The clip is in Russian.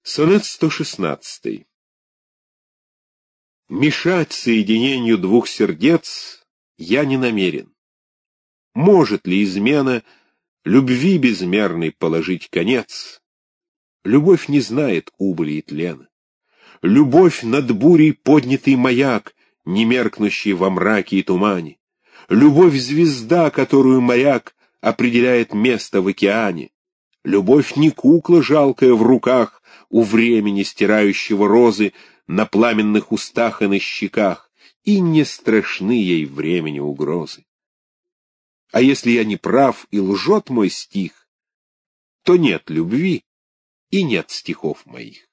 Сонет 116. Мешать соединению двух сердец я не намерен. Может ли измена любви безмерной положить конец? Любовь не знает убыли и тлена. Любовь над бурей поднятый маяк, не меркнущий во мраке и тумане. Любовь — звезда, которую моряк определяет место в океане. Любовь не кукла жалкая в руках, у времени стирающего розы на пламенных устах и на щеках, и не страшны ей времени угрозы. А если я не прав и лжет мой стих, то нет любви и нет стихов моих.